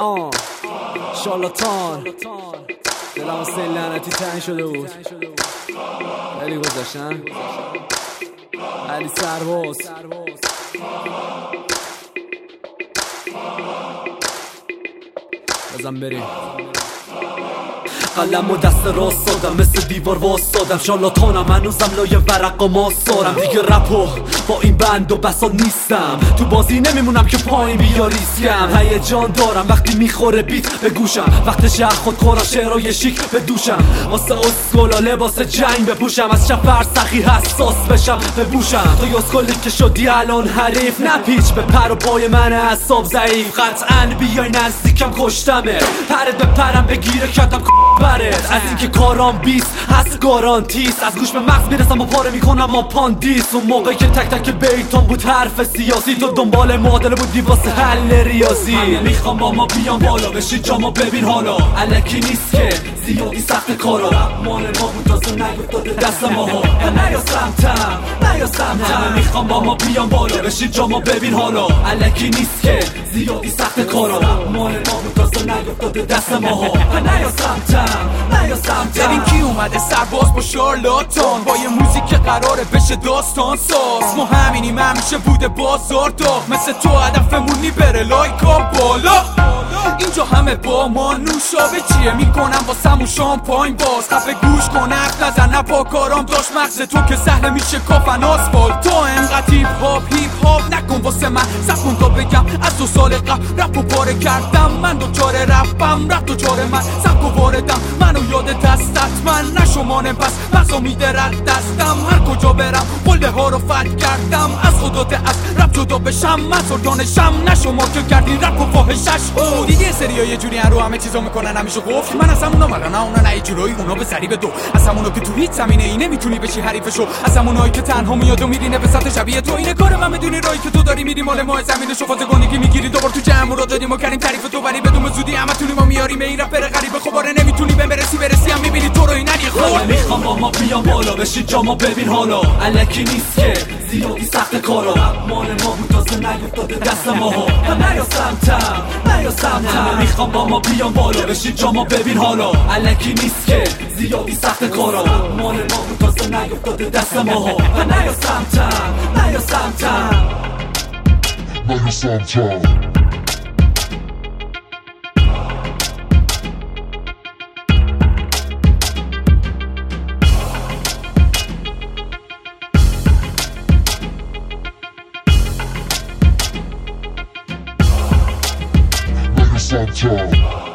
شارلاتان دلم حسین لعنتی تنگ شده بود. خیلی گذاشتن علی سرباز بزن بریم. قلم و دست راست دادم مثل دیوار واسادم. شارلاتانم هنوزم لای ورق و ماسارم. دیگه رپو با این بند و بسا نیستم. تو بازی نمیمونم که پایین بیا ریسکم. هیجان دارم وقتی میخوره بیت به گوشم. وقت شهر خود خورا شعرهای شیک به دوشم. واسه اسکولا لباس جنگ بپوشم. از شب فرسخی حساس بشم ببوشم. تو اسکولی که شدی الان حریف نپیچ به پر و پای من اعصاب ضعیف. قطعاً بیای نزدیکم کشتمه. پرت به پرم بگیره کتم از اینکه کارام بیست هست گارانتیست. از گوش به مغز میرسم و پاره میکنم ما پاندیس. اون موقعی که تک تک بیتون بود حرف سیاسی. تو دنبال معادله بودی واسه حل ریاضی. همه میخوام با ما بیان بالا بشی جامو ببین حالا. الکی نیست که زیادی سخت کارا. مال ما بود تازه نیفتاده دست ماها. نیا سمتم همه میخوام با ما بیان بالا بشی جامو ببین حالا. الکی نیست که زیادی سخت کارا. مال ما بود تازه نیفتاده دست ماها. نیا سمتم ببین کی اومده سرباز با شارلاتان. با یه موزیک که قراره بشه داستان ساز. ما همینیم همیشه بوده بازار داغ. مثل تو هدفمونی بره لایکا بالا. اینجا همه با ما نوشابه چیه میکنم واسمون شامپاین باز. خفه گوش کن حرف نزن نپا کارام داشت مغز تو که سهل میشه کافن آسفالت. تو انقدر هیپ هاپ نکن واسه من. سب تا بگم از 2 سال قبل رپو پاره کردم. من دوچار رپم رپ دوچار من. سبکو واردم منو یاد دستت من نشمانه پس بسا میده رد دستم. هر کجا برم قله ها رو فتح کردم. از خودت از رپ جدا بشم من سلطانشم. نشما که کردین رپ و فاحشش دیگه یه سری ها یه جوری رو همه چیزا میکنن همیشه قفل. من از همونا مگه نه اونا نه جلوی اونا به ضریب دو. از همونا که تو هیچ زمینه ای نمیتونی بشی حریفشو. از همونایی که تنها میاد و میرینه به سطح شبیه تو. اینه کار من بدونی رایی که تو داری میری مال ما. زمینشو فاز گونگی میگیری دوباره تو جمع رو دادیم و کردیم تعریف تو ولی بدون زودی همتونی ما میاریم این رپ غریبه. خبره نمیتونی بهم برسی هم میبینی تو رو این نری خود. میخوام با ما بیان بالا بشی جامو ببین حالا. الکی نیست که زیادی سخت کارا. مال ما بود تازه نیفتاده دست ماها. نیا سمتم میخوام با ما بیان بالا بشی جامو ببین حالا. الکی نیست که زیادی سخت کارا. مال ما بود تازه نیفتاده دست ماها. نیا سمتم Sometime